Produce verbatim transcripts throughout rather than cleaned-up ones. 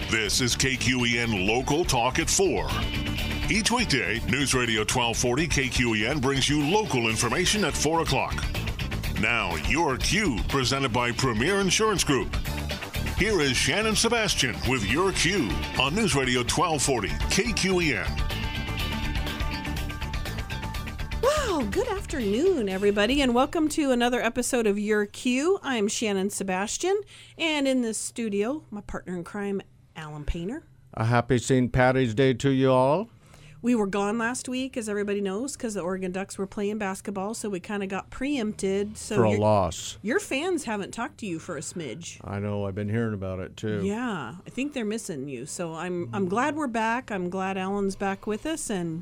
This is K Q E N Local Talk at four. Each weekday, News Radio twelve forty K Q E N brings you local information at four o'clock. Now, your Q, presented by Premier Insurance Group. Here is Shannon Sebastian with your Q on News Radio twelve forty K Q E N. Wow, good afternoon, everybody, and welcome to another episode of Your Q. I'm Shannon Sebastian, and in this studio, my partner in crime, Alan Painter. A happy Saint Patty's Day to you all. We were gone last week, as everybody knows, because the Oregon Ducks were playing basketball, so we kind of got preempted. So for a your, loss. Your fans haven't talked to you for a smidge. I know. I've been hearing about it, too. Yeah, I think they're missing you. So I'm I'm glad we're back. I'm glad Alan's back with us. And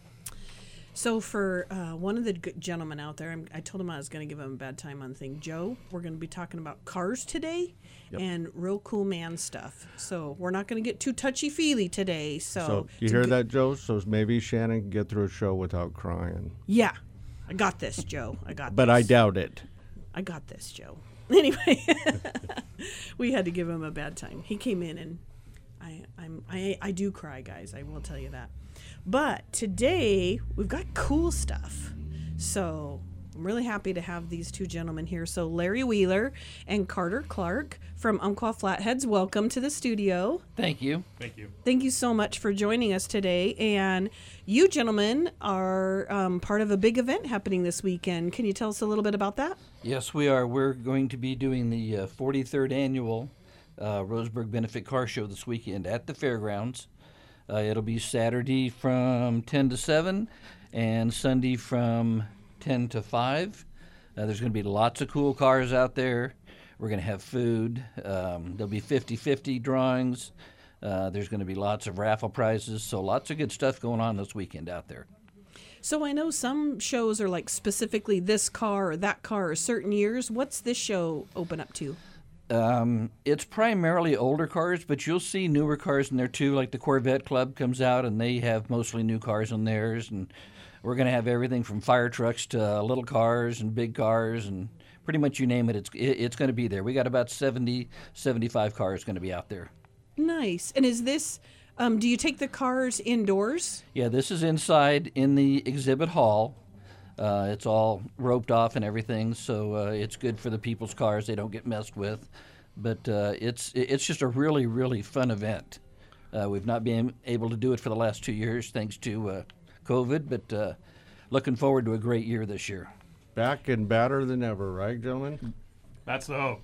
so for uh, one of the g- gentlemen out there, I'm, I told him I was going to give him a bad time on the thing. Joe, we're going to be talking about cars today. Yep. And real cool man stuff. So we're not going to get too touchy-feely today. So, so you hear that, Joe? So maybe Shannon can get through a show without crying. Yeah. I got this, Joe. I got but this. I doubt it. I got this, Joe. Anyway, we had to give him a bad time. He came in and I, I'm, I, I do cry, guys. I will tell you that. But today we've got cool stuff. So I'm really happy to have these two gentlemen here. So Larry Wheeler and Carter Clark from Umpqua Flatheads, welcome to the studio. Thank you. Thank you. Thank you so much for joining us today. And you gentlemen are um, part of a big event happening this weekend. Can you tell us a little bit about that? Yes, we are. We're going to be doing the uh, forty-third annual uh, Roseburg Benefit Car Show this weekend at the fairgrounds. Uh, it'll be Saturday from ten to seven and Sunday from ten to five. Uh, there's going to be lots of cool cars out there. We're going to have food. Um, there'll be fifty-fifty drawings. Uh, there's going to be lots of raffle prizes. So lots of good stuff going on this weekend out there. So I know some shows are like specifically this car or that car or certain years. What's this show open up to? Um, it's primarily older cars, but you'll see newer cars in there too. Like the Corvette Club comes out, and they have mostly new cars in theirs. And we're going to have everything from fire trucks to little cars and big cars and pretty much you name it, it's it, it's going to be there. We got about seventy, seventy-five cars going to be out there. Nice. And is this, um, do you take the cars indoors? Yeah, this is inside in the exhibit hall. Uh, it's all roped off and everything, so uh, it's good for the people's cars. They don't get messed with. But uh, it's it's just a really, really fun event. Uh, we've not been able to do it for the last two years thanks to uh, COVID, but uh, looking forward to a great year this year. Back and badder than ever, right, gentlemen? That's the hope.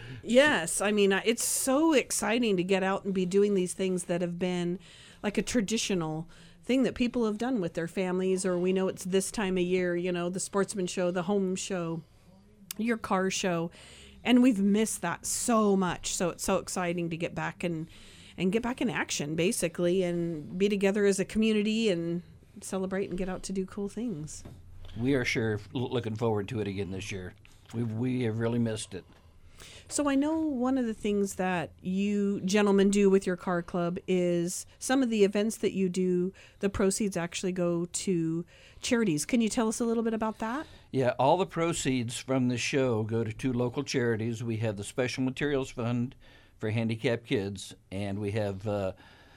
Yes. I mean, it's so exciting to get out and be doing these things that have been like a traditional thing that people have done with their families, or we know it's this time of year, you know, the sportsman show, the home show, your car show. And we've missed that so much. So it's so exciting to get back and, and get back in action, basically, and be together as a community and celebrate and get out to do cool things. We are sure looking forward to it again this year. We we have really missed it. So I know one of the things that you gentlemen do with your car club is some of the events that you do, the proceeds actually go to charities. Can you tell us a little bit about that? Yeah, all the proceeds from the show go to two local charities. We have the Special Materials Fund for handicapped kids, and we have uh,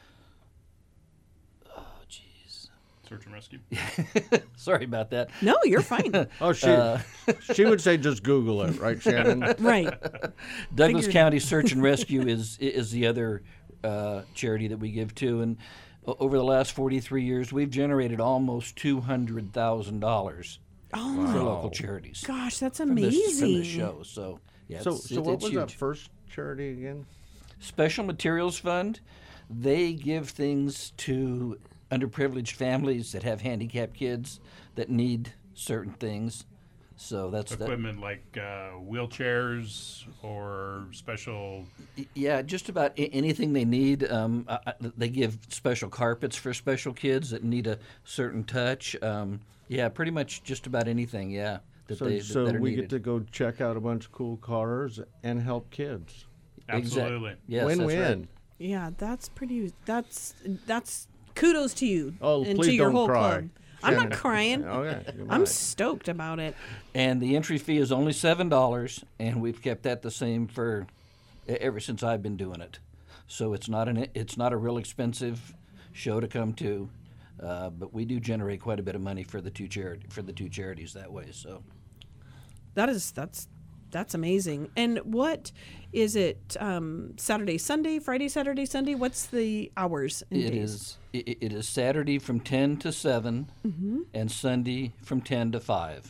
Search and rescue. Sorry about that. No, you're fine. Oh, she Uh, she would say just Google it, right, Shannon? Right. Douglas Figured- County Search and Rescue is is the other uh, charity that we give to, and o- over the last forty-three years, we've generated almost two hundred thousand dollars Oh, for my local charities gosh, that's from this, amazing. from this show. So yeah, so, it's, so it- what it's was huge. that first charity again? Special Materials Fund. They give things to underprivileged families that have handicapped kids that need certain things. So that's that. Equipment like uh, wheelchairs or special. Yeah, just about a- anything they need. Um, I, I- they give special carpets for special kids that need a certain touch. Um, yeah, pretty much just about anything. Yeah, that So, they so that are we needed. get to go check out a bunch of cool cars and help kids. Absolutely. Exact- Yes, Win-win. that's right. Yeah, that's pretty. That's that's kudos to you Oh, and please to your don't whole cry. club. I'm not Shannon. crying. Okay, you I'm might. stoked about it. And the entry fee is only seven dollars, and we've kept that the same for e- ever since I've been doing it. so it's not an it's not a real expensive show to come to, uh, but we do generate quite a bit of money for the two charity for the two charities that way. So That is that's that's amazing. And what is it? Um, Saturday, Sunday, Friday, Saturday, Sunday. What's the hours? And it days? is it, it is Saturday from ten to seven, Mm-hmm. and Sunday from ten to five.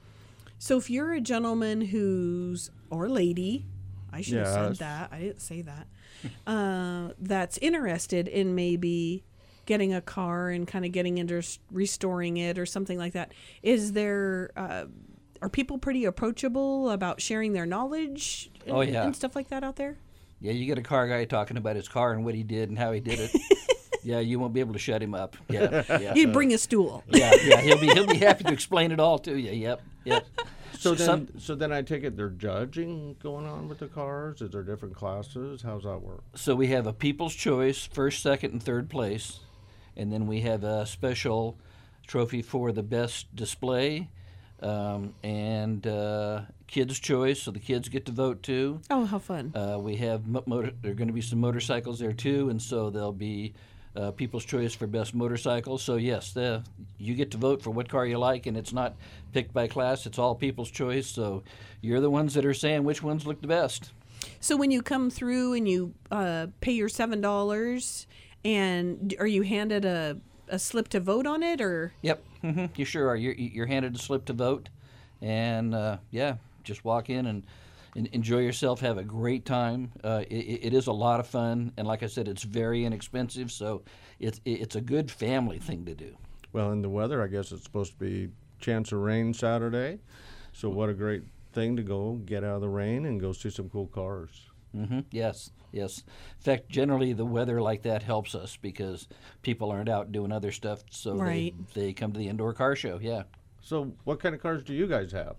So if you're a gentleman who's or lady, I should have said Yes. that. I didn't say that. uh, that's interested in maybe getting a car and kind of getting into s- restoring it or something like that. Is there? Uh, are people pretty approachable about sharing their knowledge and, Oh, yeah. and stuff like that out there? Yeah, you get a car guy talking about his car and what he did and how he did it. Yeah, you won't be able to shut him up. Yeah, yeah. You'd bring a stool. Yeah, yeah, he'll be he'll be happy to explain it all to you. Yep, yep. So then, Some- so then I take it they're judging going on with the cars. Is there different classes? How's that work? so we have a People's Choice, first, second, and third place, and then we have a special trophy for the best display, um, and uh, Kids' Choice, so the kids get to vote too. Oh, how fun! Uh, we have mo- motor, there are going to be some motorcycles there too, and so there'll be uh, People's Choice for best motorcycle. So yes, the, you get to vote for what car you like, and it's not picked by class; it's all People's Choice. So you're the ones that are saying which ones look the best. So when you come through and you uh, pay your seven dollars, and are you handed a, a slip to vote on it, or Yep, hmm you sure are. You're, you're handed a slip to vote, and uh, yeah, just walk in and, and enjoy yourself. Have a great time. Uh, it, it is a lot of fun, and like I said, it's very inexpensive. So it's it's a good family thing to do. Well, in the weather, I guess it's supposed to be chance of rain Saturday. So what a great thing to go get out of the rain and go see some cool cars. hmm Yes, yes. In fact, generally the weather like that helps us because people aren't out doing other stuff, so Right. they, they come to the indoor car show. Yeah. So what kind of cars do you guys have?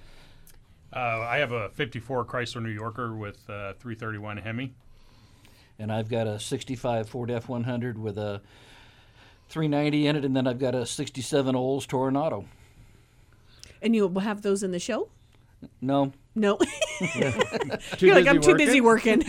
Uh, I have a fifty-four Chrysler New Yorker with uh, three thirty-one Hemi. And I've got a sixty-five Ford F one hundred with a three ninety in it, and then I've got a sixty-seven Olds Toronado. and you will have those in the show? No, No, Too you're like busy I'm too working? busy working.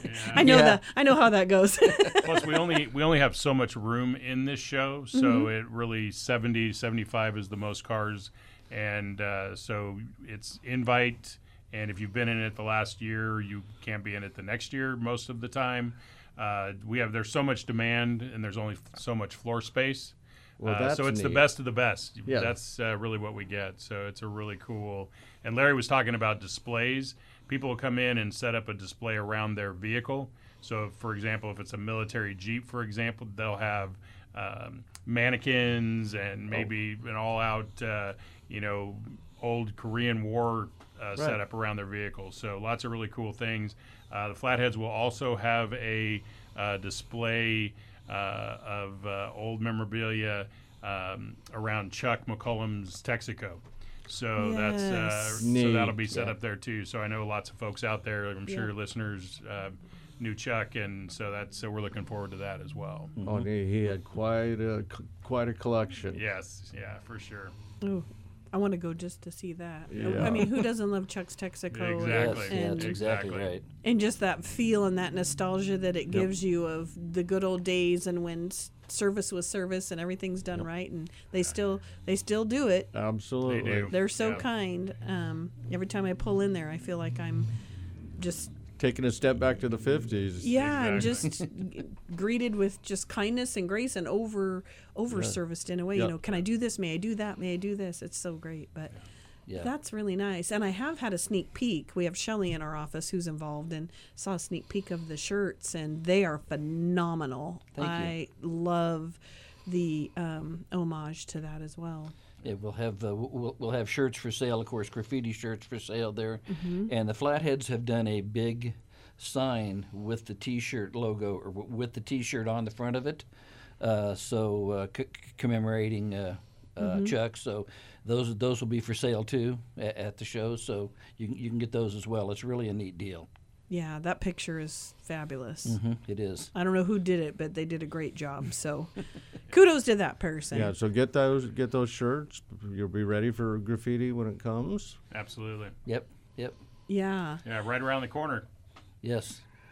I know Yeah. that. I know how that goes. Plus, we only we only have so much room in this show, so Mm-hmm. it really seventy, seventy-five is the most cars, and uh, so it's invite. And if you've been in it the last year, you can't be in it the next year most of the time. Uh, we have there's so much demand, and there's only f- so much floor space. Well, Uh, that's so it's the neat. best of the best. Yeah. That's uh, really what we get. So it's a really cool. And Larry was talking about displays. People will come in and set up a display around their vehicle. So, for example, if it's a military Jeep, for example, they'll have um, mannequins and maybe an all-out, uh, you know, old Korean War uh, setup around their vehicles. So lots of really cool things. Uh, the Flatheads will also have a uh, display uh, of uh, old memorabilia um, around Chuck McCollum's Texaco. So that's uh, Yes. so Neat. that'll be set Yeah. up there too. So I know lots of folks out there. I'm sure Yeah. your listeners uh, knew Chuck, and so that's so we're looking forward to that as well. Oh, he he had quite a quite a collection. Yes, yeah, for sure. Ooh, I want to go just to see that. Yeah. I mean, who doesn't love Chuck's Texaco? Exactly. yes, And, that's exactly Exactly. right. and just that feel and that nostalgia that it gives you of the good old days and when s- service was service and everything's done right, and they still they still do it. Absolutely. They do. They're so Yeah. kind. Um, every time I pull in there, I feel like I'm just Taking a step back to the fifties. yeah, I'm Exactly. just g- greeted with just kindness and grace and over over serviced in a way. Yeah. You know, can I do this? May I do that? May I do this? It's so great, but. Yeah. That's really nice. And I have had a sneak peek. We have Shelly in our office who's involved and saw a sneak peek of the shirts, and they are phenomenal. Thank you. I love the um, homage to that as well. Yeah, we'll have uh, we'll, we'll have shirts for sale, of course, graffiti shirts for sale there, Mm-hmm. and the Flatheads have done a big sign with the T-shirt logo or w- with the T-shirt on the front of it, uh, so uh, c- commemorating uh, uh, Mm-hmm. Chuck. So those those will be for sale too at, at the show, so you can, you can get those as well. It's really a neat deal. Yeah, that picture is fabulous. hmm It is. I don't know who did it, but they did a great job. So kudos to that person. Yeah, so get those get those shirts. You'll be ready for graffiti when it comes. Absolutely. Yep. Yep. Yeah. Yeah, right around the corner. Yes.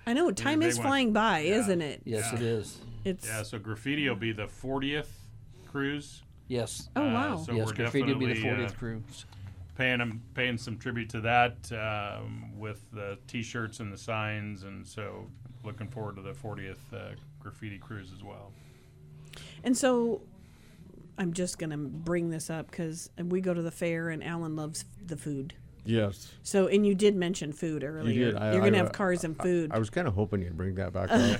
I know time big is one. flying by, Yeah. isn't it? Yes, Yeah. it is. It's Yeah, so graffiti will be the fortieth cruise. Yes. oh Uh, wow. so yes, we're graffiti will be the definitely, uh, fortieth cruise. paying them, paying some tribute to that um, with the T-shirts and the signs, and so looking forward to the fortieth uh, graffiti cruise as well. And so I'm just going to bring this up because we go to the fair and Alan loves the food. Yes. So, and you did mention food earlier. did. I- You're going to I- have cars and food. I was kind of hoping you'd bring that back up.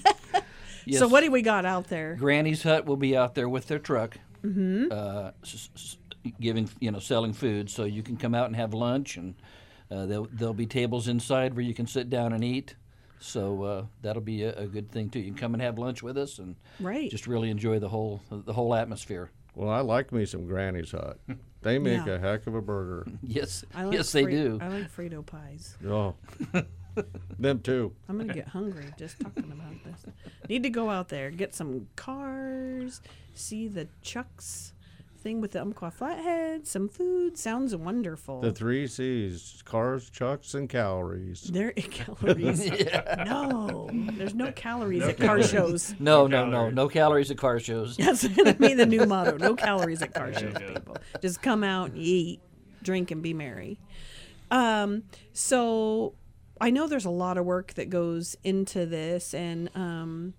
Yes. So what do we got out there? Granny's Hut will be out there with their truck, mm-hmm. uh, s- s- giving you know selling food. So you can come out and have lunch, and uh, there'll, there'll be tables inside where you can sit down and eat. So uh, that'll be a, a good thing too. You can come and have lunch with us, and Right. just really enjoy the whole the whole atmosphere. Well, I like me some Granny's Hut. They make Yeah. a heck of a burger. Yes, I like yes they Fre- do. I like Frito pies. Oh, them too. I'm gonna get hungry just talking about this. Need to go out there, get some cars, see the Chucks thing with the Umpqua flathead, some food. Sounds wonderful. The three C's: cars, chucks, and calories. There calories. No, there's no calories No at car calories. shows. No, No no, no, calories. no calories at car shows. That's gonna be the new motto. No calories at car There you shows, go. people. Just come out and eat, drink, and be merry. Um, so I know there's a lot of work that goes into this, and um,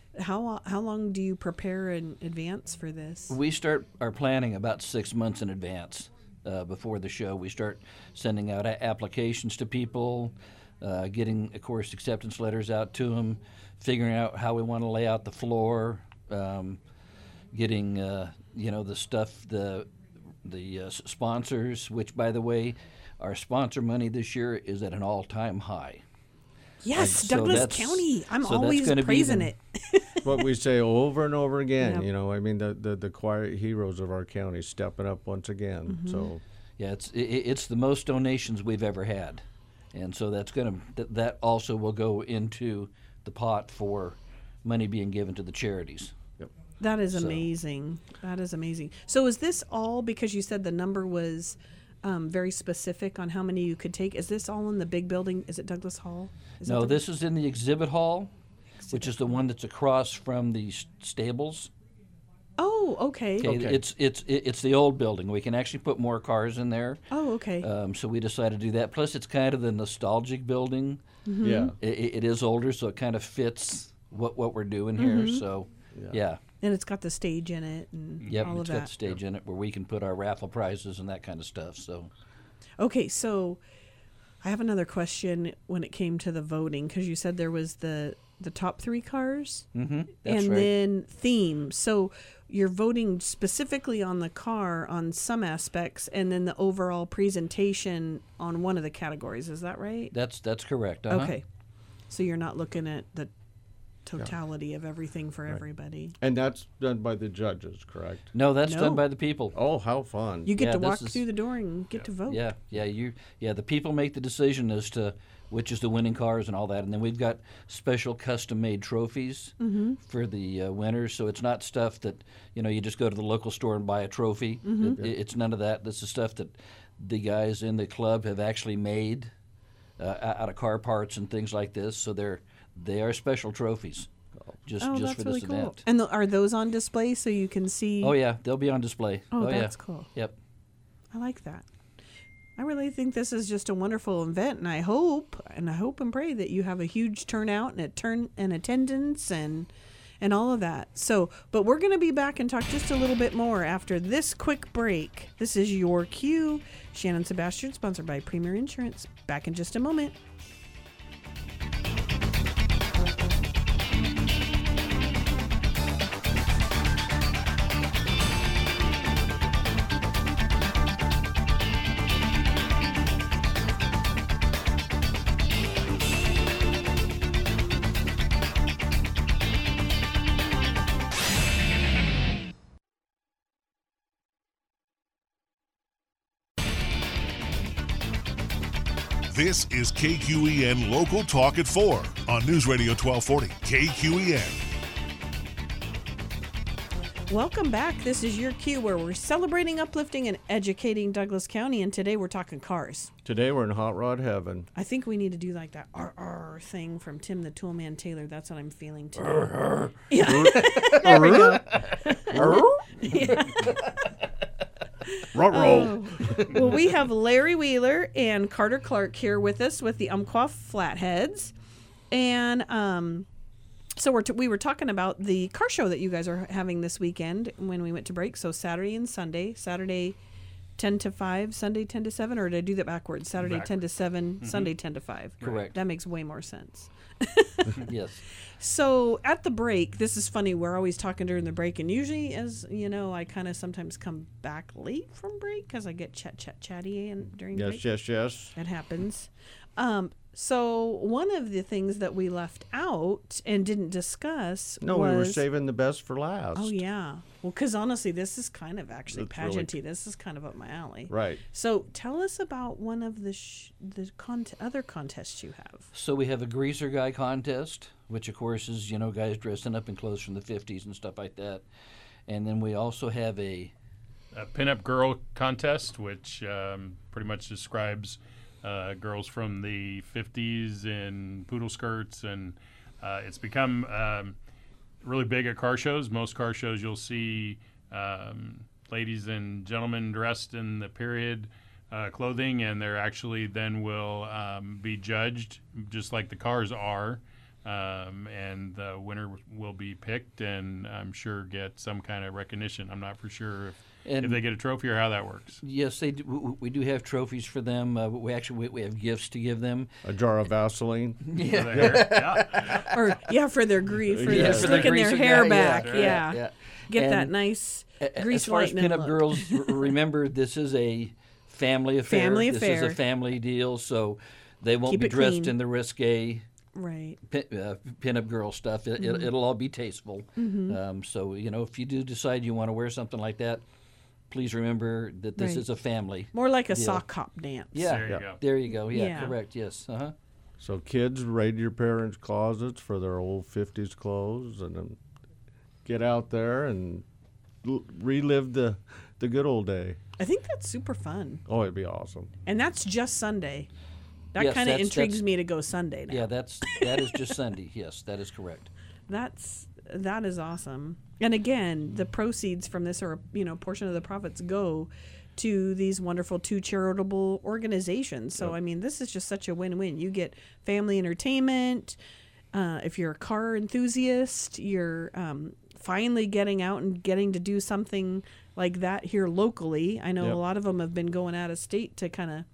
how how long do you prepare in advance for this? We start our planning about six months in advance uh, before the show. We start sending out a- applications to people, uh, getting, of course, acceptance letters out to them, figuring out how we want to lay out the floor, um, getting uh, you know the stuff, the the uh, s- sponsors. Which, by the way, our sponsor money this year is at an all-time high. Yes, so Douglas that's- County. I'm so that's always gonna be praising the- it. What we say over and over again. Yep. You know, I mean, the, the the quiet heroes of our county stepping up once again. Mm-hmm. So Yeah, it's i i- it's the most donations we've ever had, and so that's gonna th- that also will go into the pot for money being given to the charities. That is So- amazing. That is amazing. So is this all because you said the number was um, very specific on how many you could take? Is this all in the big building? Is it Douglas Hall? Is that No, the- this is in the exhibit hall, which is the one that's across from the s- stables. Oh, okay. Okay, Okay. it's it's it- it's the old building. We can actually put more cars in there. Oh, okay. Um, so we decided to do that. Plus, it's kind of the nostalgic building. Mm-hmm. yeah, I- I it is older, so it kind of fits what what we're doing here. Mm-hmm. So, yeah. And it's got the stage in it and Yep, all it's of got that. the stage in it where we can put our raffle prizes and that kind of stuff. So, Okay, so I have another question when it came to the voting because you said there was the the top three cars mm-hmm, that's and right. then theme. So you're voting specifically on the car on some aspects and then the overall presentation on one of the categories. Is that right? that's that's correct. Uh-huh. Okay. So you're not looking at the totality of everything for everybody. and that's done by the judges, correct? No, that's No. done by the people. Oh, how fun! You get Yeah, to this walk is- through the door and get to vote. Yeah, yeah, you, yeah. The people make the decision as to which is the winning cars and all that, and then we've got special custom-made trophies for the uh, winners. So it's not stuff that you know you just go to the local store and buy a trophy. It, it's none of that. This is stuff that the guys in the club have actually made uh, out of car parts and things like this. So they're they are special trophies, just Oh, just that's for really this cool. event. And the, are those on display so you can see? Oh yeah, they'll be on display. Oh, yeah. that's cool. Yep. I like that. I really think this is just a wonderful event, and I hope and I hope and pray that you have a huge turnout and a turn and attendance and and all of that. So, but we're going to be back and talk just a little bit more after this quick break. This is your cue. Shannon Sebastian, sponsored by Premier Insurance. Back in just a moment. This is K Q E N Local Talk at four on News Radio twelve forty K Q E N. Welcome back. This is your cue where we're celebrating, uplifting, and educating Douglas County, and today we're talking cars. Today we're in hot rod heaven. I think we need to do like that R R thing from Tim the Toolman Taylor. That's what I'm feeling today. Yeah. There we go. Yeah. Ruh-roh. Oh. Well, we have Larry Wheeler and Carter Clark here with us with the Umpqua Flatheads. And um, so we're t- we were talking about the car show that you guys are having this weekend when we went to break. So Saturday and Sunday. Saturday ten to five, Sunday ten to seven, or did I do that backwards? Saturday Backward. ten to seven, Mm-hmm. Sunday ten to five. Correct. That makes way more sense. Yes. So at the break, this is funny. We're always talking during the break, and usually, as you know, I kind of sometimes come back late from break because I get chat, chat, chatty and during Yes, break. yes, yes. That happens. Um, so one of the things that we left out and didn't discuss No, was we were saving the best for last. Oh yeah. Well, because honestly, this is kind of actually It's really- pageanty. This is kind of up my alley. Right. So tell us about one of the sh- the cont- other contests you have. So we have a greaser guy contest, which of course is, you know, guys dressing up in clothes from the fifties and stuff like that. And then we also have a A pinup girl contest, which um, pretty much describes uh, girls from the fifties in poodle skirts, and uh, it's become um, really big at car shows. Most car shows you'll see um, ladies and gentlemen dressed in the period uh, clothing, and they're actually then will um, be judged just like the cars are. Um, and the winner will be picked, and I'm sure get some kind of recognition. I'm not for sure if, And- if they get a trophy or how that works. yes, they do, we, we do have trophies for them. Uh, we actually we, we have gifts to give them. A jar of Vaseline. Yeah. There. Yeah. Or yeah, for their grief, for Yeah, their for the slicking their greaser hair guy, yeah, back. right, Yeah. yeah. Get that And nice A- grease As far as lightning pinup look. girls, r- remember this is a family affair. Family this affair. is a family deal, so they won't Keep be it dressed clean. in the risque Right. pin, uh, pinup girl stuff. It, Mm-hmm. it, it'll all be tasteful. Um, so you know, if you do decide you want to wear something like that, please remember that this Right. is a family. More like a deal. sock hop dance. Yeah, There you Yeah. go. there you go. Yeah, Yeah. correct. Yes. Uh huh. So kids, raid your parents' closets for their old fifties clothes, and then get out there and l- relive the the good old day. I think that's super fun. Oh, it'd be awesome. And that's just Sunday. That Yes, kind of that's- intrigues that's- me to go Sunday now. Yeah, that's that is just Sunday. Yes, that is correct. That's that is awesome. And again, the proceeds from this, or you know, portion of the profits go to these wonderful two charitable organizations. So I mean, this is just such a win-win. You get family entertainment. Uh, if you're a car enthusiast, you're um, finally getting out and getting to do something like that here locally. I know Yep. a lot of them have been going out of state to kind of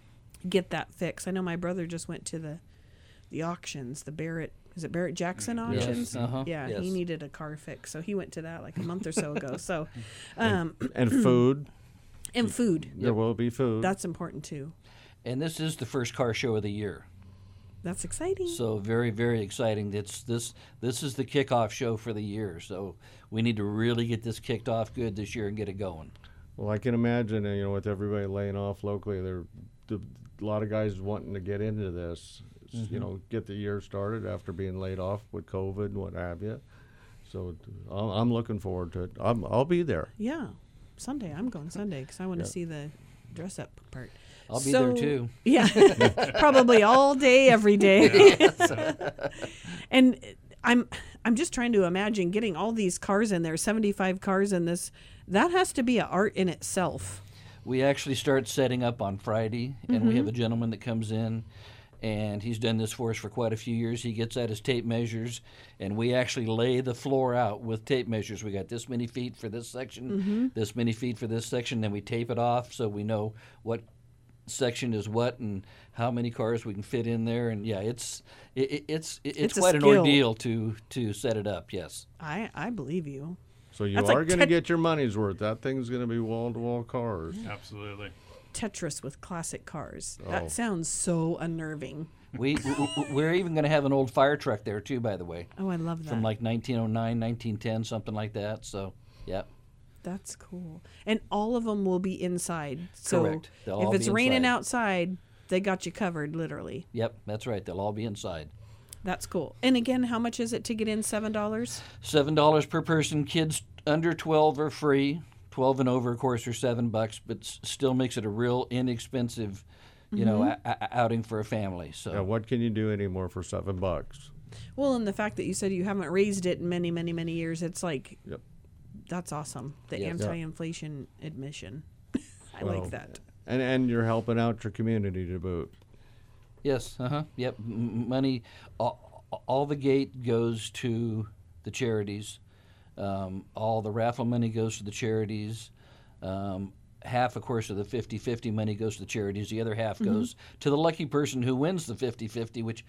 get that fix. I know my brother just went to the the auctions, the Barrett, is it Barrett Jackson Yes. auctions? Uh-huh. Yeah, Yes. he needed a car fix, so he went to that like a month or so ago. So, um, And food. and food, There will be food. that's important too. And this is the first car show of the year. That's exciting. So very, very exciting. It's this this is the kickoff show for the year. So we need to really get this kicked off good this year and get it going. Well, I can imagine, uh, you know, with everybody laying off locally, there, the, a lot of guys wanting to get into this. s- You know, get the year started after being laid off with COVID and what have you. So I'm, I'm looking forward to it. I'm, I'll be there. Yeah, Sunday. I'm going Sunday because I want to Yeah. see the dress up part. I'll be So- there too. Yeah, probably all day, every day. And I'm I'm just trying to imagine getting all these cars in there, seventy-five cars in this. That has to be an art in itself. We actually start setting up on Friday, and we have a gentleman that comes in, and he's done this for us for quite a few years. He gets out his tape measures, and we actually lay the floor out with tape measures. We got this many feet for this section, this many feet for this section, then we tape it off so we know what section is what and how many cars we can fit in there. And yeah, it's it, it- it's it, it's, It's a quite an skill. ordeal to to set it up. Yes. I I believe you. So you That's like are going to tet- get your money's worth. That thing's going to be wall-to-wall cars. Absolutely. Tetris with classic cars. Oh. That sounds so unnerving. We w- w- we're even going to have an old fire truck there too, by the way, Oh, I love that. from like nineteen oh nine, nineteen ten, something like that. So, yeah. That's cool. And all of them will be inside. So Correct. They'll if all it's be raining inside. outside, they got you covered, literally. Yep, that's right. They'll all be inside. That's cool. And again, how much is it to get in? Seven dollars. Seven dollars per person. Kids under twelve are free. twelve and over, of course, are seven bucks, but s- still makes it a real inexpensive, you know, a- a- outing for a family. So Yeah, what can you do anymore for seven bucks? Well, and the fact that you said you haven't raised it in many, many, many years, it's like, Yep. that's awesome. The Yes. anti-inflation admission. I Well, like that. And and you're helping out your community to boot. yes, uh huh, yep. M- m- money, all, all the gate goes to the charities. Um, all the raffle money goes to the charities. Um, half, of course, of the fifty-fifty money goes to the charities. The other half goes to the lucky person who wins the fifty-fifty, which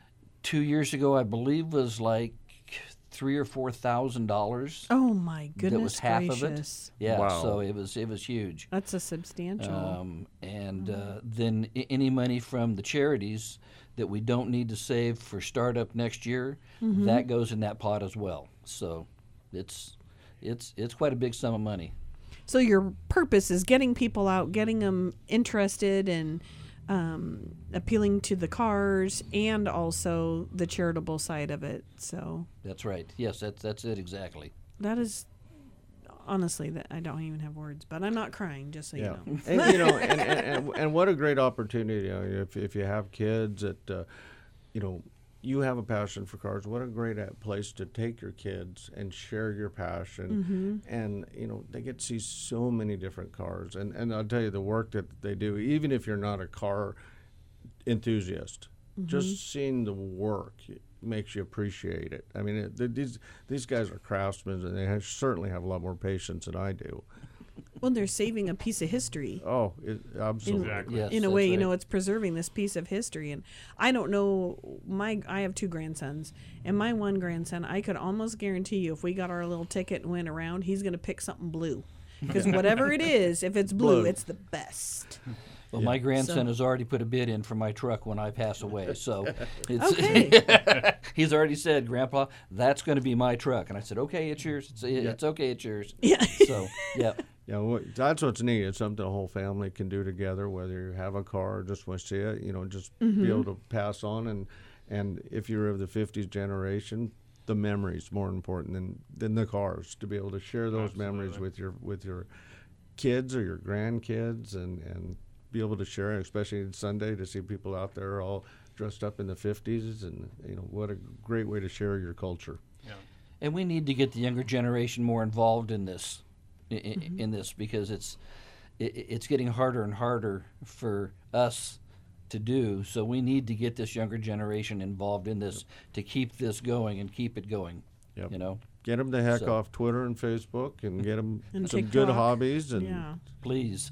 two years ago I believe was like three or four thousand dollars. Oh my goodness That was half gracious. of it. Yeah, Wow. so it was it was huge. That's a substantial. Um, and uh, then I- any money from the charities that we don't need to save for startup next year, that goes in that pot as well. So it's it's it's quite a big sum of money. So your purpose is getting people out, getting them interested and um, appealing to the cars and also the charitable side of it. So That's right. Yes, that's that's it exactly. that is honestly that I don't even have words, but I'm not crying, just so Yeah, you know. and you know, and, and, and, and what a great opportunity! You know, if if you have kids that, uh, you know, you have a passion for cars. What a great uh, place to take your kids and share your passion. And you know, they get to see so many different cars. And and I'll tell you, the work that they do, even if you're not a car enthusiast, just seeing the work makes you appreciate it. I mean, it, th- these these guys are craftsmen, and they have, certainly have a lot more patience than I do. Well, they're saving a piece of history. Oh, it, absolutely. Exactly. Yes, in a that's way, you right. know, it's preserving this piece of history. And I don't know, my I have two grandsons, and my one grandson, I could almost guarantee you, if we got our little ticket and went around, he's going to pick something blue, because whatever it is, if it's blue, Blue. it's the best. Well, my grandson So- has already put a bid in for my truck when I pass away. So it's, Okay. he's already said, Grandpa, that's going to be my truck. And I said, okay, it's yours. It's, it's okay, it's yours. Yeah. So, yeah. Yeah, well, that's what's neat. It's something the whole family can do together, whether you have a car or just want to see it, you know, just be able to pass on. And, and if you're of the fifties generation, the memories more important than, than the cars, to be able to share those memories Absolutely. with your with your kids or your grandkids and, and be able to share it, especially on Sunday, to see people out there all dressed up in the fifties. And, you know, what a great way to share your culture. Yeah. And we need to get the younger generation more involved in this, i- i- in this, because it's i- i- it's getting harder and harder for us to do. So we need to get this younger generation involved in this to keep this going and keep it going. Yep. You know, Get them the heck So- off Twitter and Facebook and get them And some good TikTok. hobbies. And Yeah. please.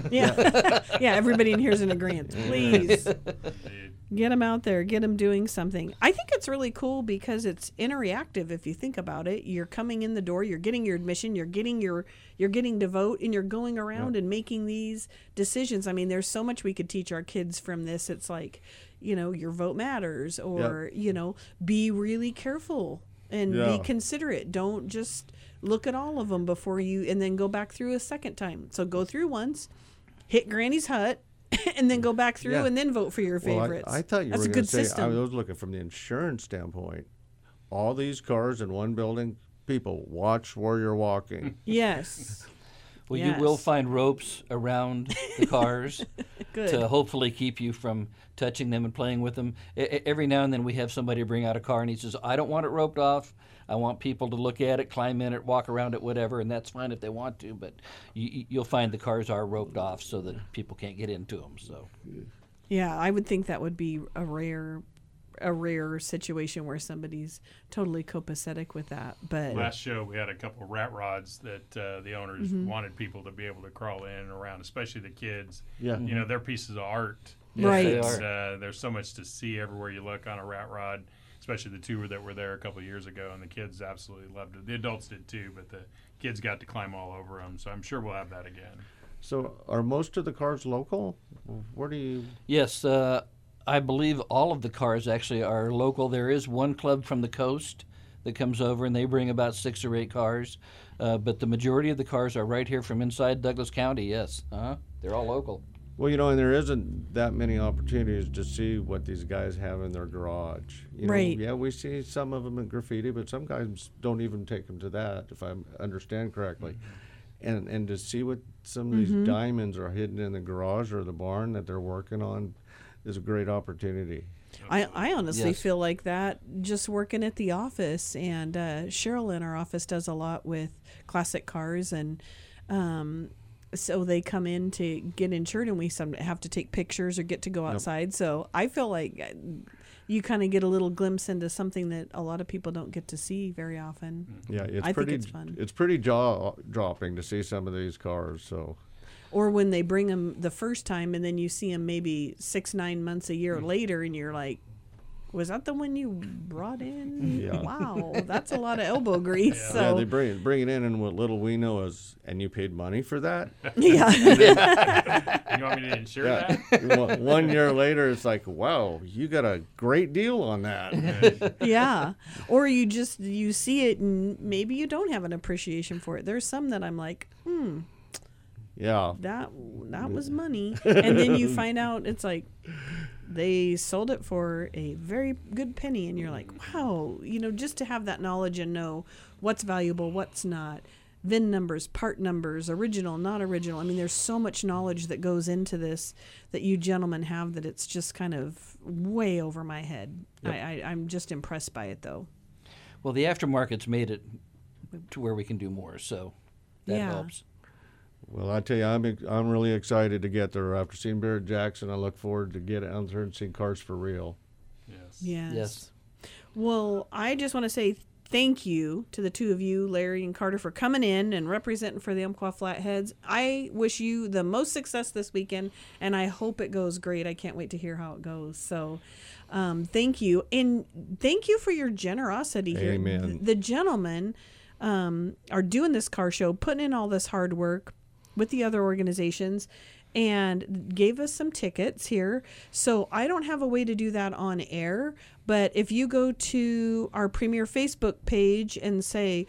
Yeah. Yeah, everybody in here is in agreement. Please. Indeed. Get them out there. Get them doing something. I think it's really cool because it's interactive. If you think about it, you're coming in the door, you're getting your admission, you're getting your, you're getting to vote, and you're going around and making these decisions. I mean, there's so much we could teach our kids from this. It's like, you know, your vote matters, or you know, be really careful and Yeah. be considerate. Don't just look at all of them before you, and then go back through a second time. So go through once, hit Granny's hut. And then go back through Yeah. and then vote for your Well, I- favorites. I, thought you That's were a going good to say, I system. was looking from the insurance standpoint. All these cars in one building, people, watch where you're walking. Yes. Well, you will Yes. find ropes around the cars Good. to hopefully keep you from touching them and playing with them. E- e- every now and then we have somebody bring out a car and he says, I don't want it roped off. I want people to look at it, climb in it, walk around it, whatever, and that's fine if they want to. But you, you- you'll find the cars are roped off so that people can't get into them. So Yeah, I would think that would be a rare, a rare situation where somebody's totally copacetic with that. But Last show, we had a couple rat rods that uh, the owners wanted people to be able to crawl in and around, especially the kids. Yeah. You know, they're pieces of art. Yes, Right. they It's, are. uh, there's so much to see everywhere you look on a rat rod, especially the two that were there a couple of years ago, and the kids absolutely loved it. The adults did too, but the kids got to climb all over them. So I'm sure we'll have that again. So, are most of the cars local? Where do you? yes, uh, I believe all of the cars actually are local. There is one club from the coast that comes over and they bring about six or eight cars. Uh, but the majority of the cars are right here from inside Douglas County, yes. Uh-huh. They're all local. Well, you know, and there isn't that many opportunities to see what these guys have in their garage. You know, Right. yeah, we see some of them in graffiti, but some guys don't even take them to that, if I understand correctly. And and to see what some of these Mm-hmm. diamonds are hidden in the garage or the barn that they're working on is a great opportunity. I, I honestly Yes. feel like that just working at the office, and uh, Cheryl in our office does a lot with classic cars, and um, so they come in to get insured, and we some have to take pictures or get to go outside. So I feel like uh, you kind of get a little glimpse into something that a lot of people don't get to see very often. Yeah, it's I think pretty it's fun. it's pretty jaw dropping to see some of these cars. So Or when they bring them the first time, and then you see them maybe six, nine months, a Mm. year later, and you're like, was that the one you brought in? Yeah. Wow, that's a lot of elbow grease. yeah, So they bring it, bring it in, and what little we know is, and you paid money for that. yeah. You want me to insure Yeah. that? One- One year later, it's like, wow, you got a great deal on that. Yeah. Or you just you see it and maybe you don't have an appreciation for it. There's some that I'm like, hmm, Yeah. that that was money. And then you find out it's like they sold it for a very good penny, and you're like, wow, you know, just to have that knowledge and know what's valuable, what's not. V I N numbers, part numbers, original, not original. I mean, there's so much knowledge that goes into this that you gentlemen have that it's just kind of way over my head. Yep. I, I, I'm just impressed by it, though. Well, the aftermarket's made it to where we can do more, so that Yeah. helps. Well, I tell you, I'm ex- I'm really excited to get there. After seeing Barrett Jackson, I look forward to get out there and seeing cars for real. Yes. Yes. Yes. Well, I just want to say thank you to the two of you, Larry and Carter, for coming in and representing for the Umpqua Flatheads. I wish you the most success this weekend, and I hope it goes great. I can't wait to hear how it goes. So um, thank you. And thank you for your generosity here. Amen. The, the gentlemen um, are doing this car show, putting in all this hard work with the other organizations, and gave us some tickets here. So I don't have a way to do that on air, but if you go to our Premier Facebook page and say,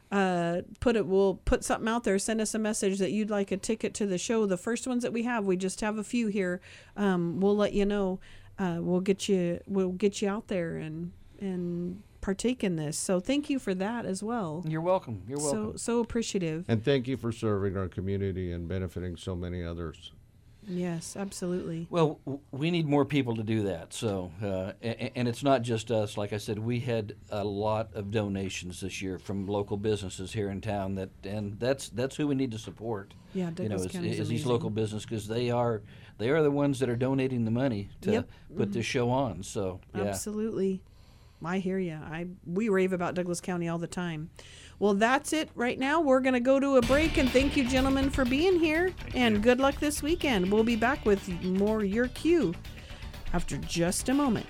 uh, put it, we'll put something out there, send us a message that you'd like a ticket to the show. The first ones that we have, we just have a few here. Um, we'll let you know. Uh, we'll get you, we'll get you out there and, and partake in this. So thank you for that as well. You're welcome. You're welcome. So, so appreciative. And thank you for serving our community and benefiting so many others. Yes, absolutely. Well, w- we need more people to do that. So, uh, and, and it's not just us. Like I said, we had a lot of donations this year from local businesses here in town. That and that's that's who we need to support. Yeah, you know, Douglas is, County's is these amazing. local businesses, because they are they are the ones that are donating the money to Yep. put this show on. So, yeah. Absolutely. I hear you. I we rave about Douglas County all the time. Well, that's it right now. We're going to go to a break, and thank you, gentlemen, for being here. And good luck this weekend. We'll be back with more Your Cue after just a moment.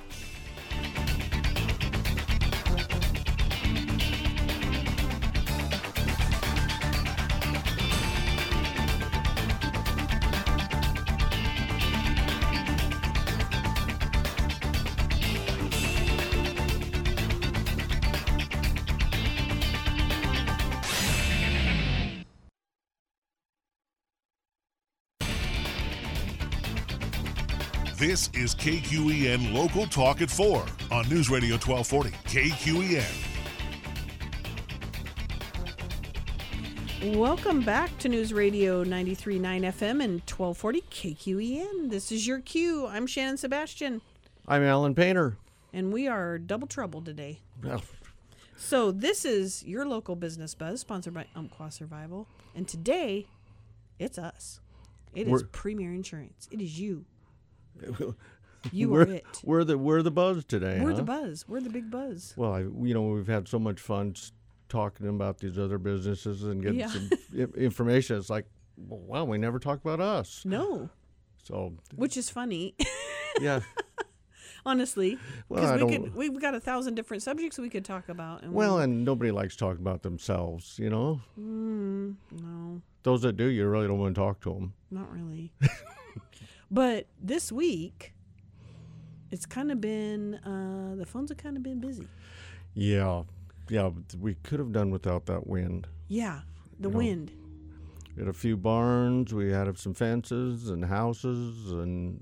This is K Q E N Local Talk at four on News Radio twelve forty K Q E N. Welcome back to News Radio ninety-three point nine F M and twelve forty K Q E N. This is Your Cue. I'm Shannon Sebastian, I'm Alan Painter. and we are double trouble today. Well, So this is your local business buzz, sponsored by Umpqua Survival, and today, it's us. It is We're- Premier Insurance. It is you. You we're, are it. We're the we're the buzz today. We're huh? the buzz. We're the big buzz. Well, I, you know, we've had so much fun s- talking about these other businesses and getting Yeah. some I- information. It's like, wow, we never talk about us. No, So, which is funny, yeah. honestly, Well, because I we don't- could we've got a thousand different subjects we could talk about. And Well, we, and nobody likes talking about themselves, you know? mm, no, Those that do, you really don't want to talk to them. not really. But this week, it's kind of been uh, the phones have kind of been busy. Yeah. Yeah, but we could have done without that wind. Yeah, the You know, wind. We had a few barns. We had some fences and houses, and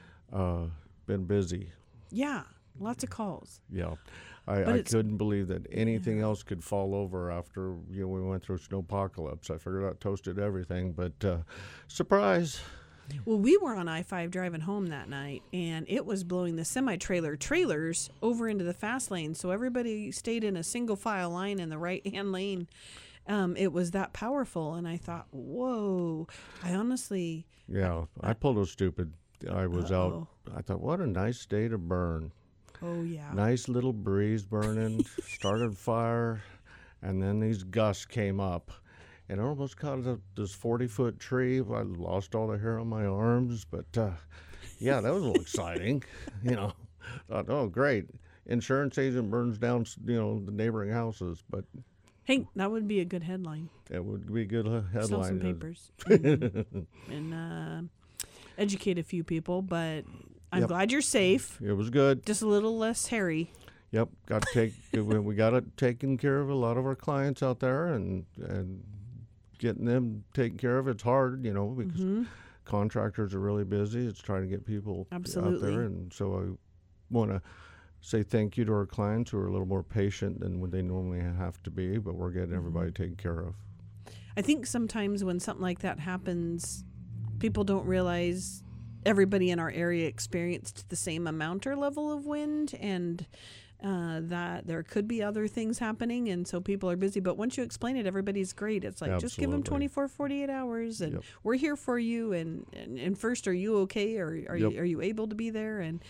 uh, been busy. Yeah, lots of calls. Yeah, I, But I it's- couldn't believe that anything else could fall over after you know we went through snowpocalypse. I figured that toasted everything, but uh, surprise. Well, we were on I five driving home that night, and it was blowing the semi-trailer trailers over into the fast lane, so everybody stayed in a single file line in the right-hand lane. Um, it was that powerful, and I thought, whoa. I honestly, Yeah, I pulled a stupid. I was Uh-oh. out. I thought, what a nice day to burn. oh, yeah. Nice little breeze burning, started fire, and then these gusts came up. And it almost caught a, this forty-foot tree. I lost all the hair on my arms, but uh, yeah, that was a little exciting. You know, thought, oh, great. Insurance agent burns down, you know, the neighboring houses, but Hey, that would be a good headline. it would be a good he- headline. Sell some is- papers and, and uh, educate a few people, but I'm Yep. glad you're safe. It was good. Just a little less hairy. Yep, got to take we we got it taken care of a lot of our clients out there, and and getting them taken care of. It's hard, you know, because Mm-hmm. contractors are really busy. It's trying to get people out Absolutely. there, and so I want to say thank you to our clients who are a little more patient than what they normally have to be, but we're getting everybody Mm-hmm. taken care of. I think sometimes when something like that happens, people don't realize everybody in our area experienced the same amount or level of wind, and uh, that there could be other things happening, and so people are busy. But once you explain it, everybody's great. It's like, just give them Absolutely. twenty-four, forty-eight hours, and Yep. we're here for you. And, and, and first, are you okay? Or are, Yep. you, are you able to be there? And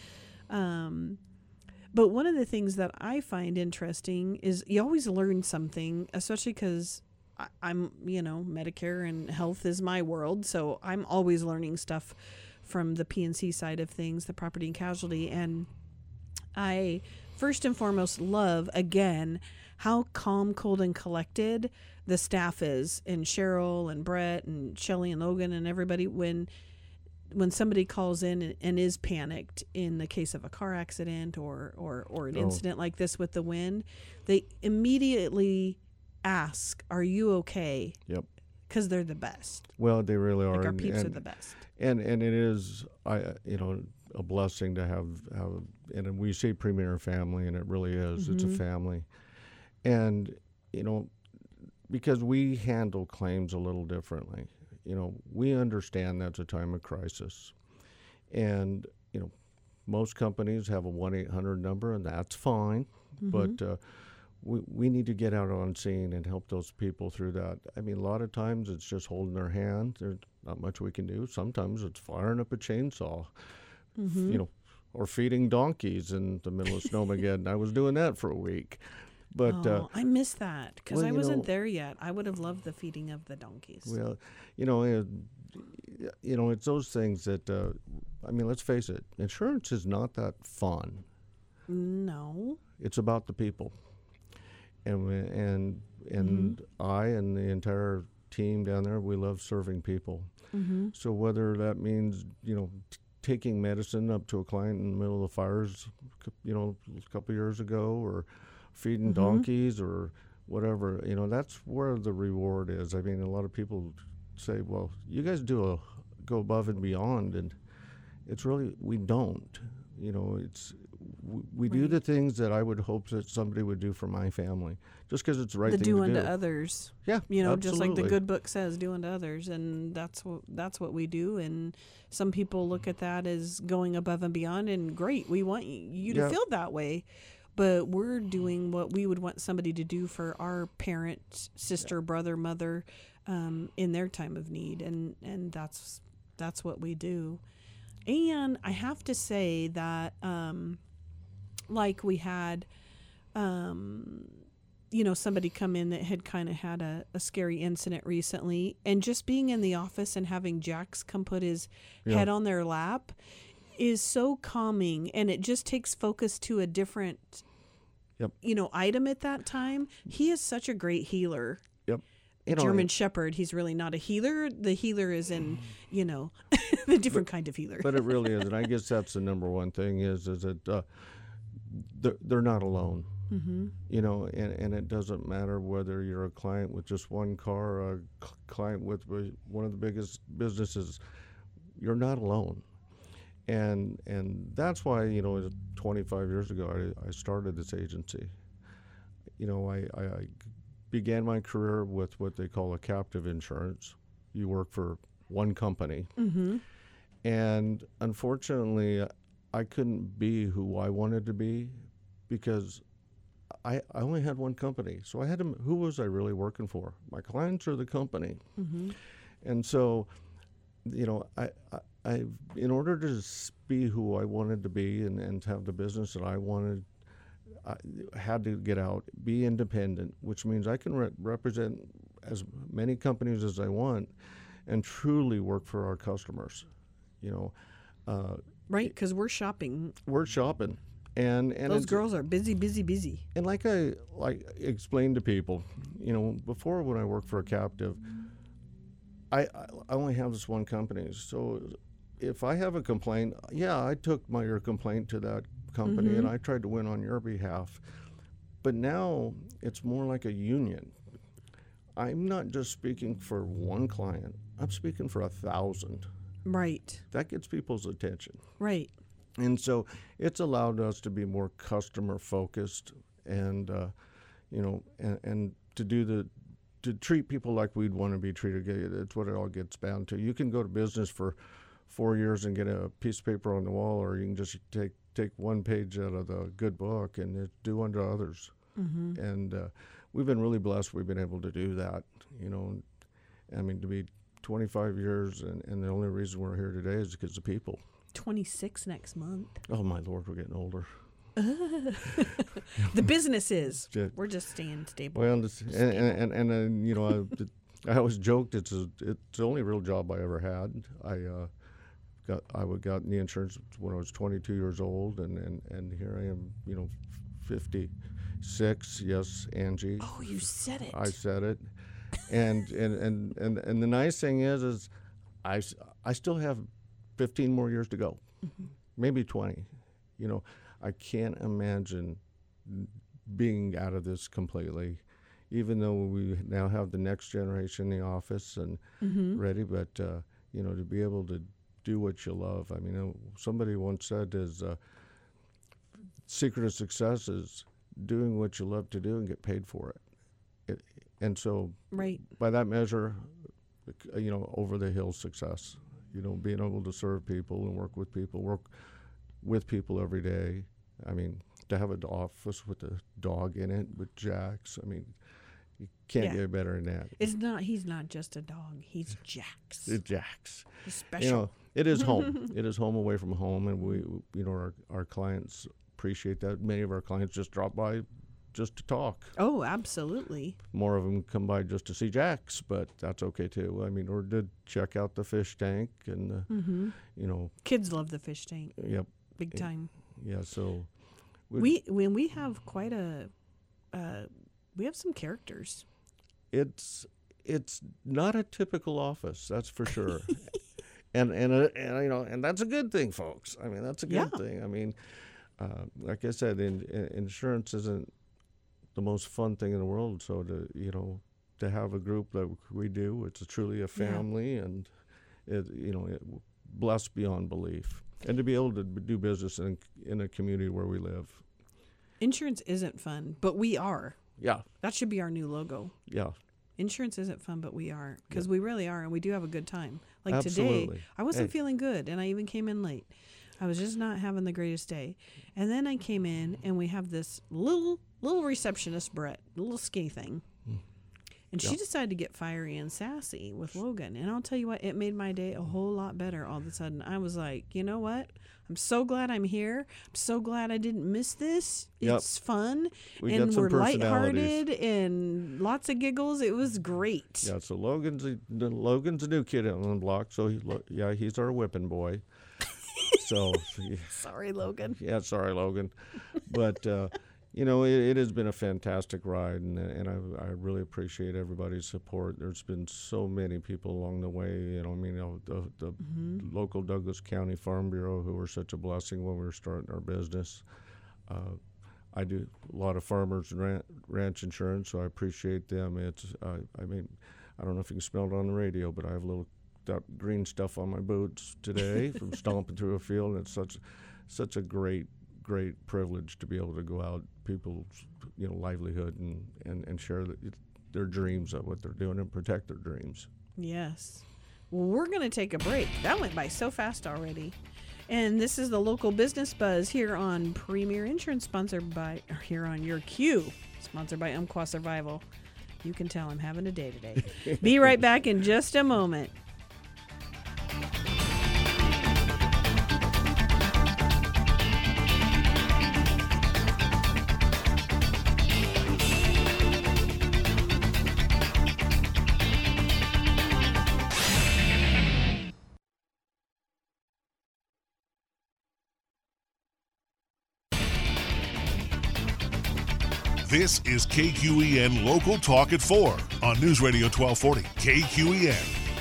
um, but one of the things that I find interesting is you always learn something, especially because I'm, you know, Medicare and health is my world. So I'm always learning stuff from the P and C side of things, the property and casualty. And I first and foremost love, again, how calm, cold, and collected the staff is, and Cheryl and Brett and Shelly and Logan and everybody when when somebody calls in and, and is panicked in the case of a car accident or or, or an Oh. incident like this with the wind, they immediately ask, "Are you okay?" Yep. Because they're the best. Well, they really are. Like our and- peeps are and- the best. And and it is, I you know, a blessing to have, have and we say premier family, and it really is. It's a family, and you know, because we handle claims a little differently. You know, we understand that's a time of crisis, and you know, most companies have a one eight hundred number, and that's fine, but. Uh, We, we need to get out on scene and help those people through that. I mean, a lot of times it's just holding their hand. There's not much we can do. Sometimes it's firing up a chainsaw, f- you know, or feeding donkeys in the middle of Snowmageddon. I was doing that for a week. But, oh, uh, I missed that because well, I you wasn't know- there yet. I would have loved the feeding of the donkeys. well, you know, uh, you know, it's those things that, uh, I mean, let's face it, insurance is not that fun. No. It's about the people. And we, and and I and the entire team down there, we love serving people. Mm-hmm. So whether that means you know t- taking medicine up to a client in the middle of the fires, c- you know, a couple years ago, or feeding Mm-hmm. donkeys or whatever, you know, that's where the reward is. I mean, a lot of people say, "Well, you guys do a go above and beyond," and it's really we don't. You know, it's w- we do Right. the things that I would hope that somebody would do for my family, just because it's the right The thing do to unto do. others. Yeah, You know, just like the absolutely. good book says, do unto others, and that's what that's what we do. And some people look at that as going above and beyond, and great, we want y- you to Yeah. feel that way. But we're doing what we would want somebody to do for our parent, sister, brother, mother, um, in their time of need, and and that's that's what we do. And I have to say that, um, like we had, um, you know, somebody come in that had kind of had a, a scary incident recently, and just being in the office and having Jax come put his Yeah. head on their lap is so calming, and it just takes focus to a different, Yep. you know, item at that time. He is such a great healer. Yep. You know, German Shepherd, he's really not a healer. The healer is in, you know, the different kind of healer. but it really is, and I guess that's the number one thing is is that uh, they're, they're not alone. Mm-hmm. You know, and, and it doesn't matter whether you're a client with just one car or a c- client with with one of the biggest businesses. You're not alone. And and that's why, you know, twenty-five years ago, I, I started this agency. You know, I, I, I began my career with what they call a captive insurance. You work for one company. Mm-hmm. And unfortunately, I couldn't be who I wanted to be because I, I only had one company. So I had to, who was I really working for? My clients or the company? Mm-hmm. And so, you know, I, I, I in order to s- be who I wanted to be and, and to have the business that I wanted, I had to get out, be independent, which means I can re- represent as many companies as I want and truly work for our customers. You know, uh, Right, because we're shopping. we're shopping, and and Those it's- girls are busy, busy, busy. and like I like explained to people, you know, before when I worked for a captive, I I I only have this one company. So if I have a complaint, yeah, I took my your complaint to that company and I tried to win on your behalf. But now it's more like a union. I'm not just speaking for one client. I'm speaking for a thousand. Right, That gets people's attention. right. And so it's allowed us to be more customer focused and, uh, you know, and, and to do the, to treat people like we'd want to be treated. That's what it all gets down to. You can go to business for four years and get a piece of paper on the wall, or you can just take, take one page out of the good book and it, do unto others. Mm-hmm. And uh, we've been really blessed we've been able to do that, you know. I mean, to be twenty-five years, and, and the only reason we're here today is because of people. twenty-six next month. Oh, my Lord, we're getting older. The business is. Yeah. We're just staying stable. Well, it's, and, and, and, and, and, you know, I, I always joked it's a, it's the only real job I ever had. I uh, got I would got in the insurance when I was twenty-two years old, and, and, and here I am, you know, fifty-six. Yes, Angie. Oh, you said it. I said it. And, and, and, and, and the nice thing is, is I, s- I still have fifteen more years to go, Mm-hmm. maybe twenty. You know, I can't imagine being out of this completely, even though we now have the next generation in the office and Mm-hmm. ready. But, uh, you know, to be able to do what you love. I mean, uh, somebody once said is uh, secret of success is doing what you love to do and get paid for it. it and so Right. by that measure, uh, you know, over the hill success, you know, being able to serve people and work with people, work with people every day. I mean, to have an office with a dog in it with Jax, I mean, you can't Yeah. get better than that. It's not. He's not just a dog. He's Jax. It's Jax. He's special. You know, it is home. It is home away from home, and we, you know, our, our clients appreciate that. Many of our clients just drop by just to talk. Oh, absolutely. More of them come by just to see Jax, but that's okay too. I mean, or to check out the fish tank and, the, Mm-hmm. you know, Kids love the fish tank, yep, big time. yeah. So we, We when we have quite a, uh, we have some characters. it's it's not a typical office, that's for sure. and and, uh, and you know, and that's a good thing, folks. I mean, that's a good Yeah. thing. I mean, uh, like I said, in, in, insurance isn't the most fun thing in the world. So to you know, to have a group that we do, it's truly a family, and it, you know, it, blessed beyond belief, and to be able to do business in in a community where we live. Insurance isn't fun, but we are. Yeah, That should be our new logo. yeah, Insurance isn't fun, but we are, because we really are, and we do have a good time. Like Absolutely. today, I wasn't Hey. feeling good, and I even came in late. I was just not having the greatest day. And then I came in, and we have this little little receptionist, Brett, little skinny thing. And she Yeah. decided to get fiery and sassy with Logan. And I'll tell you what, it made my day a whole lot better all of a sudden. I was like, you know what? I'm so glad I'm here. I'm so glad I didn't miss this. Yep. It's fun. We and got some we're personalities. lighthearted and lots of giggles. It was great. yeah. So Logan's a, Logan's a new kid on the block. So he, lo- yeah, he's our whipping boy. so yeah. Sorry, Logan. Yeah, sorry, Logan. But, uh, you know, it, it has been a fantastic ride, and, and I, I really appreciate everybody's support. There's been so many people along the way. You know, I mean, you know, the, the Mm-hmm. local Douglas County Farm Bureau, who were such a blessing when we were starting our business. Uh, I do a lot of farmers and ran- ranch insurance, so I appreciate them. It's, uh, I mean, I don't know if you can smell it on the radio, but I have a little that green stuff on my boots today from stomping through a field, and it's such, such a great, great privilege to be able to go out people's, you know, livelihood and, and, and share the, their dreams of what they're doing and protect their dreams. Yes. Well, we're going to take a break. That went by so fast already. And this is the Local Business Buzz here on Premier Insurance, sponsored by, or here on Your Q, sponsored by Umpqua Survival. You can tell I'm having a day today. Be right back in just a moment. This is K Q E N Local Talk at four on News Radio twelve forty K Q E N.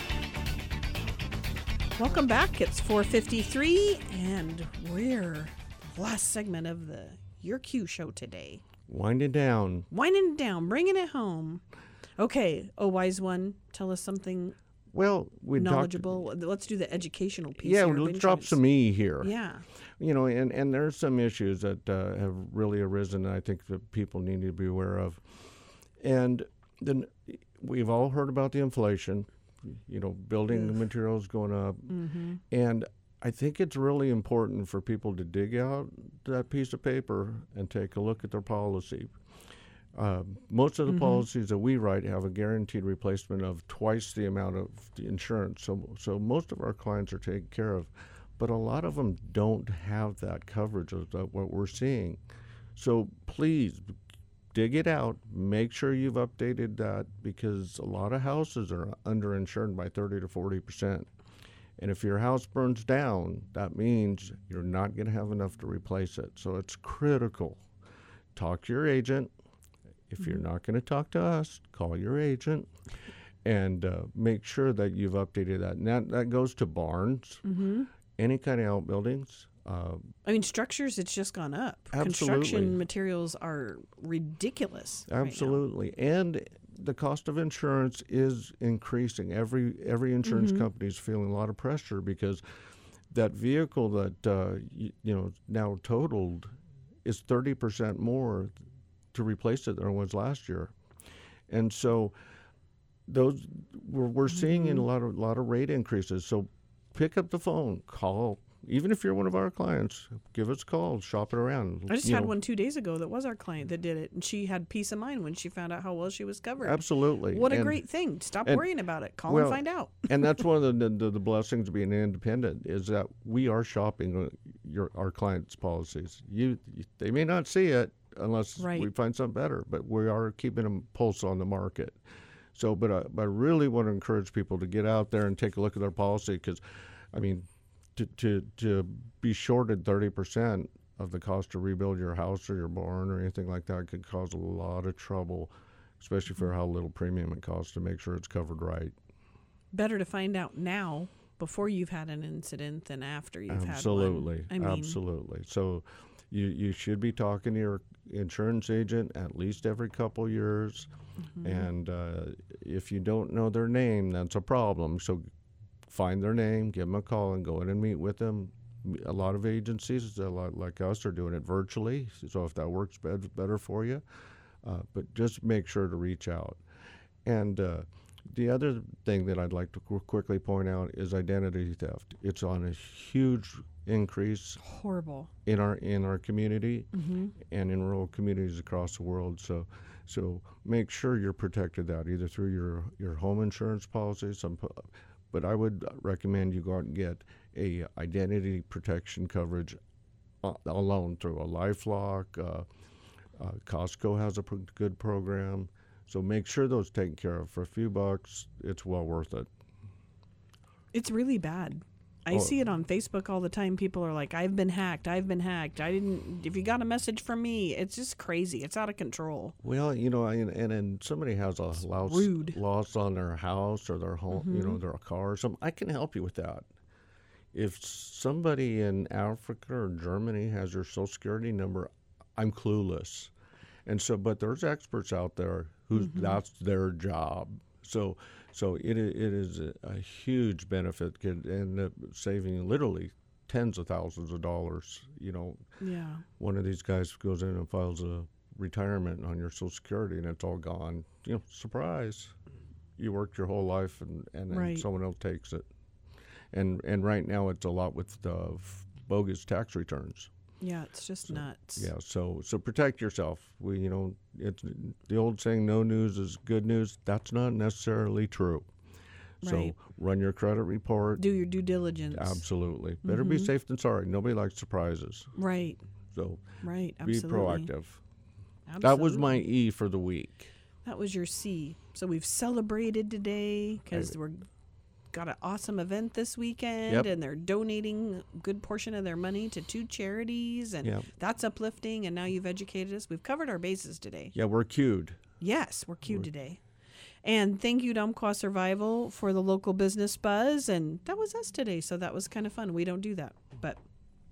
Welcome back. It's four fifty-three, and we're the last segment of the Your Q show today. Winding down. Winding it down, bringing it home. Okay, oh, wise one, tell us something Well, we knowledgeable. Let's do the educational piece. Yeah, here of let's drop insurance. some E here. Yeah. You know, and, and there's some issues that uh, have really arisen that I think that people need to be aware of. And then we've all heard about the inflation, you know, building Ugh. materials going up. Mm-hmm. And I think it's really important for people to dig out that piece of paper and take a look at their policy. Uh, most of the Mm-hmm. policies that we write have a guaranteed replacement of twice the amount of the insurance. So, so most of our clients are taken care of. But a lot of them don't have that coverage of the, what we're seeing. So please dig it out. Make sure you've updated that, because a lot of houses are underinsured by thirty to forty percent. And if your house burns down, that means you're not going to have enough to replace it. So it's critical. Talk to your agent. If you're not going to talk to us, call your agent and uh, make sure that you've updated that. And that, that goes to barns. Mm-hmm. Any kind of outbuildings. Uh, I mean, structures, it's just gone up. Absolutely. Construction materials are ridiculous. right now. absolutely. And the cost of insurance is increasing. Every every insurance Mhm. company is feeling a lot of pressure because that vehicle that, uh, you, you know, now totaled is thirty percent more to replace it than it was last year. And so those we're, we're seeing in a lot of lot of rate increases. So pick up the phone, call. Even if you're one of our clients, give us a call, shop it around. I just you had know. one two days ago that was our client that did it, and she had peace of mind when she found out how well she was covered. Absolutely. What a And- great thing. Stop and- worrying about it. Call well, and find out. and that's one of the, the the blessings of being independent is that we are shopping uh, your our clients' policies. You, they may not see it unless Right. we find something better, but we are keeping a pulse on the market. So, but I, but I really want to encourage people to get out there and take a look at their policy, because, I mean, to to to be shorted thirty percent of the cost to rebuild your house or your barn or anything like that could cause a lot of trouble, especially for how little premium it costs to make sure it's covered right. Better to find out now before you've had an incident than after you've Absolutely, had one. I mean, absolutely. So you you should be talking to your insurance agent at least every couple years, mm-hmm. and uh, if you don't know their name, that's a problem. So find their name, give them a call, and go in and meet with them. A lot of agencies, a lot like us, are doing it virtually. So if that works be- better for you, uh, but just make sure to reach out. And uh, the other thing that I'd like to qu- quickly point out is identity theft. It's on a huge increase horrible. in our in our community Mm-hmm. and in rural communities across the world. So, so make sure you're protected that either through your, your home insurance policy. Some, po- but I would recommend you go out and get a identity protection coverage uh, alone through a LifeLock. Uh, uh, Costco has a pro- good program. So make sure those taken care of. For a few bucks, it's well worth it. It's really bad. I Oh. see it on Facebook all the time. People are like, I've been hacked. I've been hacked. I didn't, if you got a message from me, it's just crazy. It's out of control. Well, you know, and and, and somebody has a loss, rude. loss on their house or their home, you know, their car or something. I can help you with that. If somebody in Africa or Germany has your Social Security number, I'm clueless. And so, but there's experts out there who's Mm-hmm. that's their job. So, so it i- it is a, a huge benefit, could end up saving literally tens of thousands of dollars. You know, Yeah. one of these guys goes in and files a retirement on your Social Security, and it's all gone. You know, surprise! You worked your whole life, and and then Right. someone else takes it. And and right now it's a lot with the f- bogus tax returns. Yeah, it's just nuts. Yeah, so so protect yourself. We, you know, it's the old saying, "No news is good news." That's not necessarily true. So Right. run your credit report. Do your due diligence. Absolutely, better be Mm-hmm. safe than sorry. Nobody likes surprises. Right. So Right. be Absolutely. proactive. That was my Absolutely. E for the week. That was your C. So we've celebrated today because we're got an awesome event this weekend, Yep. and they're donating a good portion of their money to two charities, and Yep. that's uplifting. And now you've educated us. We've covered our bases today. Yeah, we're cued. Yes, we're cued today. And thank you to Umpqua Survival for the local business buzz. And that was us today. So that was kind of fun. We don't do that, but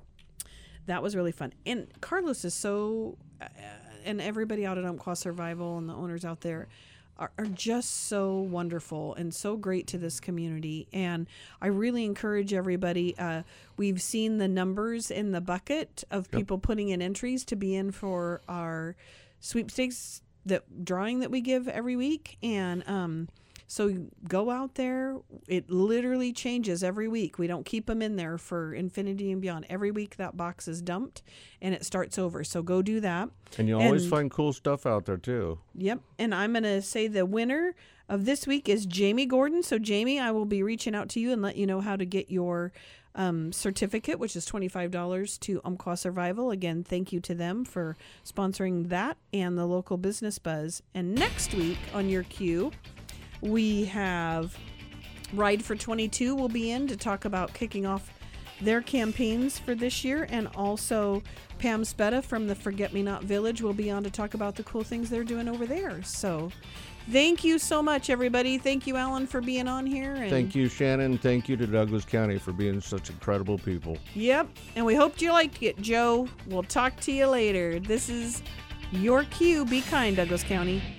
that was really fun. And Carlos is so, uh, and everybody out at Umpqua Survival and the owners out there are, are just so wonderful and so great to this community. And I really encourage everybody. Uh, we've seen the numbers in the bucket of people putting in entries to be in for our sweepstakes that drawing that we give every week. And um, so go out there. It literally changes every week. We don't keep them in there for infinity and beyond. Every week that box is dumped and it starts over. So go do that. And you always And- find cool stuff out there too. Yep. And I'm going to say the winner of this week is Jamie Gordon. So, Jamie, I will be reaching out to you and let you know how to get your um, certificate, which is twenty-five dollars to Umpqua Survival. Again, thank you to them for sponsoring that and the local business buzz. And next week on your queue, we have Ride for twenty-two will be in to talk about kicking off their campaigns for this year, and also Pam Spetta from the Forget Me Not Village will be on to talk about the cool things they're doing over there. So thank you so much, everybody. Thank you, Alan, for being on here. And Thank you, Shannon. Thank you to Douglas County for being such incredible people. Yep. And we hoped you liked it, Joe. We'll talk to you later. This is your cue. Be kind, Douglas County.